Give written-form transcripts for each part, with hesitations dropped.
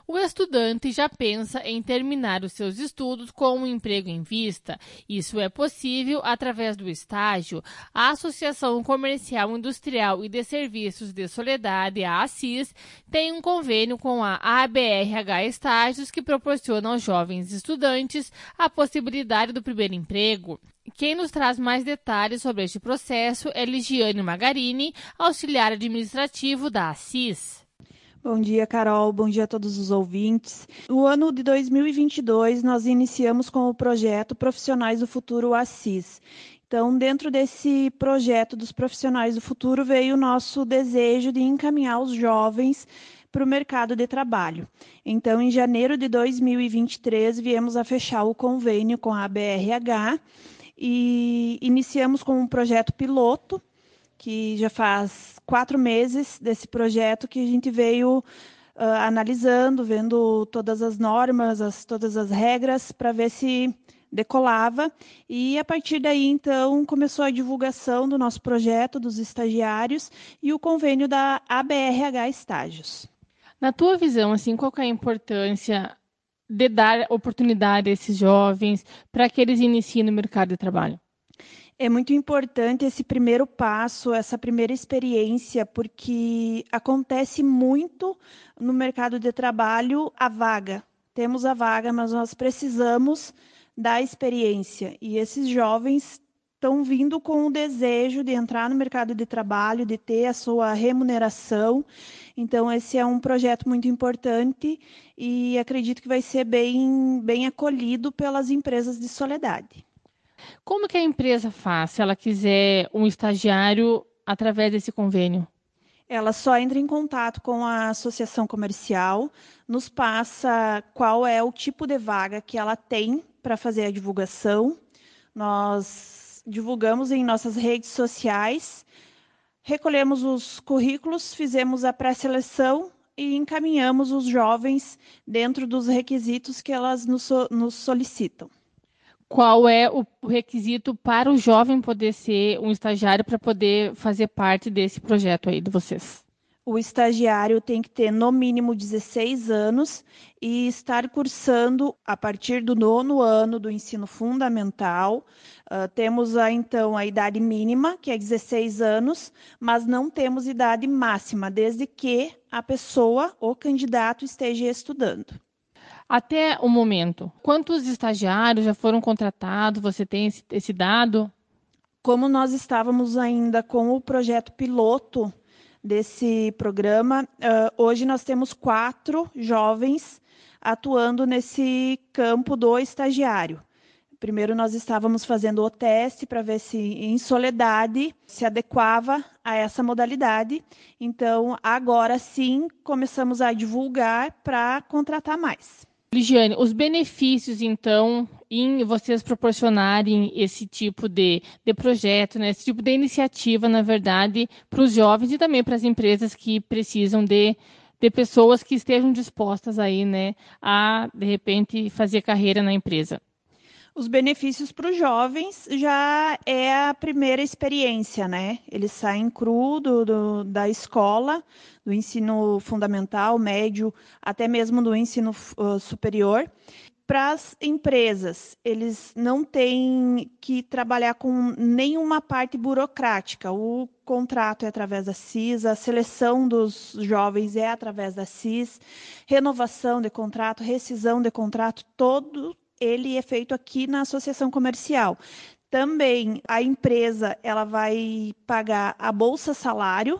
O estudante já pensa em terminar os seus estudos com um emprego em vista. Isso é possível através do estágio. A Associação Comercial, Industrial e de Serviços de Soledade, a ACIS, tem um convênio com a ABRH Estágios que proporciona aos jovens estudantes a possibilidade do primeiro emprego. Quem nos traz mais detalhes sobre este processo é Ligiane Magarini, auxiliar administrativo da ACIS. Bom dia, Carol. Bom dia a todos os ouvintes. No ano de 2022, nós iniciamos com o projeto Profissionais do Futuro ACIS. Então, dentro desse projeto dos Profissionais do Futuro, veio o nosso desejo de encaminhar os jovens para o mercado de trabalho. Então, em janeiro de 2023, viemos a fechar o convênio com a ABRH e iniciamos com um projeto piloto, que já faz 4 meses desse projeto que a gente veio analisando, vendo todas as normas, todas as regras, para ver se decolava. E, a partir daí, então, começou a divulgação do nosso projeto, dos estagiários, e o convênio da ABRH Estágios. Na tua visão, assim, qual que é a importância de dar oportunidade a esses jovens para que eles iniciem no mercado de trabalho? É muito importante esse primeiro passo, essa primeira experiência, porque acontece muito no mercado de trabalho a vaga. Temos a vaga, mas nós precisamos da experiência. E esses jovens estão vindo com o desejo de entrar no mercado de trabalho, de ter a sua remuneração. Então, esse é um projeto muito importante e acredito que vai ser bem acolhido pelas empresas de Soledade. Como que a empresa faz se ela quiser um estagiário através desse convênio? Ela só entra em contato com a associação comercial, nos passa qual é o tipo de vaga que ela tem para fazer a divulgação. Nós divulgamos em nossas redes sociais, recolhemos os currículos, fizemos a pré-seleção e encaminhamos os jovens dentro dos requisitos que elas nos solicitam. Qual é o requisito para o jovem poder ser um estagiário para poder fazer parte desse projeto aí de vocês? O estagiário tem que ter no mínimo 16 anos e estar cursando a partir do 9º ano do ensino fundamental. Temos então a idade mínima, que é 16 anos, mas não temos idade máxima, desde que a pessoa, o candidato, esteja estudando. Até o momento, quantos estagiários já foram contratados? Você tem esse dado? Como nós estávamos ainda com o projeto piloto desse programa, hoje nós temos 4 jovens atuando nesse campo do estagiário. Primeiro nós estávamos fazendo o teste para ver se em Soledade se adequava a essa modalidade. Então, agora sim, começamos a divulgar para contratar mais. Ligiane, os benefícios, então, em vocês proporcionarem esse tipo de projeto, né, esse tipo de iniciativa, na verdade, para os jovens e também para as empresas que precisam de pessoas que estejam dispostas aí, né, a, de repente, fazer carreira na empresa. Os benefícios para os jovens já é a primeira experiência, né? Eles saem cru da escola, do ensino fundamental, médio, até mesmo do ensino superior. Para as empresas, eles não têm que trabalhar com nenhuma parte burocrática. O contrato é através da CIS, a seleção dos jovens é através da CIS, renovação de contrato, rescisão de contrato, todo ele é feito aqui na associação comercial. Também a empresa ela vai pagar a bolsa salário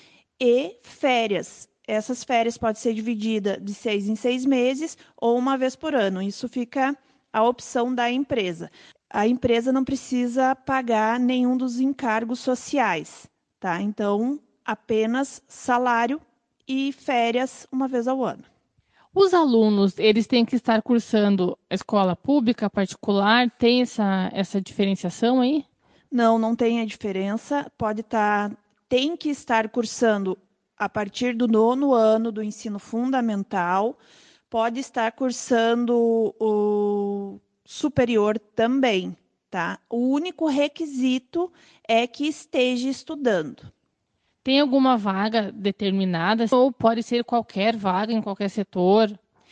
e férias. Essas férias podem ser divididas de 6 em 6 meses ou uma vez por ano. Isso fica a opção da empresa. A empresa não precisa pagar nenhum dos encargos sociais, tá? Então, apenas salário e férias uma vez ao ano. Os alunos, eles têm que estar cursando a escola pública, particular? Tem essa diferenciação aí? Não tem a diferença. Tem que estar cursando a partir do 9º ano do ensino fundamental. Pode estar cursando o superior também, tá? O único requisito é que esteja estudando. Tem alguma vaga determinada ou pode ser qualquer vaga em qualquer setor?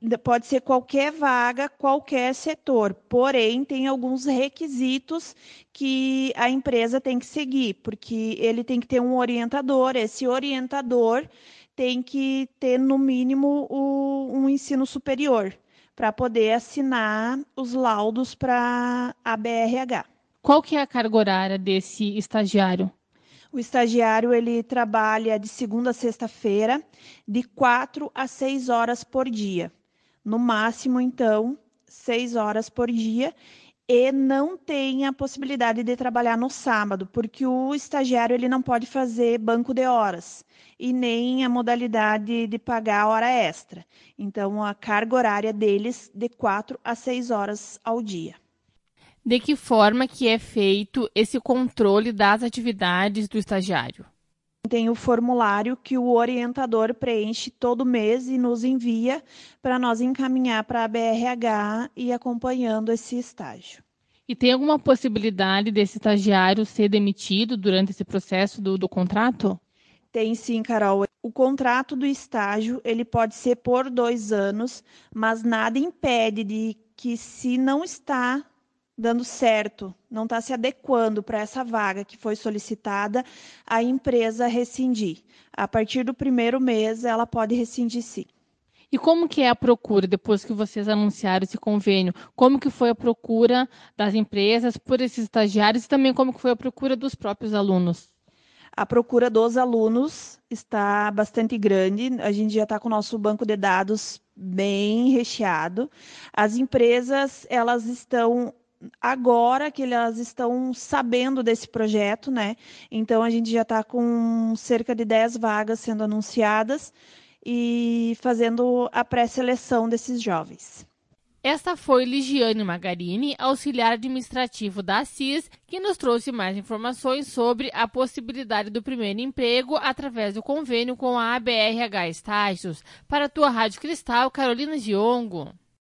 Pode ser qualquer vaga, qualquer setor, porém tem alguns requisitos que a empresa tem que seguir, porque ele tem que ter um orientador, esse orientador tem que ter, no mínimo, um ensino superior, para poder assinar os laudos para a BRH. Qual que é a carga horária desse estagiário? O estagiário ele trabalha de segunda a sexta-feira, de 4 a 6 horas por dia. No máximo, então, 6 horas por dia. E não tem a possibilidade de trabalhar no sábado, porque o estagiário ele não pode fazer banco de horas e nem a modalidade de pagar a hora extra. Então, a carga horária deles de 4 a 6 horas ao dia. De que forma que é feito esse controle das atividades do estagiário? Tem o formulário que o orientador preenche todo mês e nos envia para nós encaminhar para a BRH e acompanhando esse estágio. E tem alguma possibilidade desse estagiário ser demitido durante esse processo do contrato? Tem sim, Carol. O contrato do estágio ele pode ser por 2 anos, mas nada impede de que, se não está dando certo, não está se adequando para essa vaga que foi solicitada, a empresa rescindir. A partir do primeiro mês, ela pode rescindir sim. E como que é a procura, depois que vocês anunciaram esse convênio? Como que foi a procura das empresas por esses estagiários e também como que foi a procura dos próprios alunos? A procura dos alunos está bastante grande. A gente já está com o nosso banco de dados bem recheado. As empresas, elas estão agora que elas estão sabendo desse projeto, né? Então a gente já está com cerca de 10 vagas sendo anunciadas e fazendo a pré-seleção desses jovens. Esta foi Ligiane Magarini, auxiliar administrativo da Assis, que nos trouxe mais informações sobre a possibilidade do primeiro emprego através do convênio com a ABRH Estágios. Para a tua Rádio Cristal, Carolina Giongo.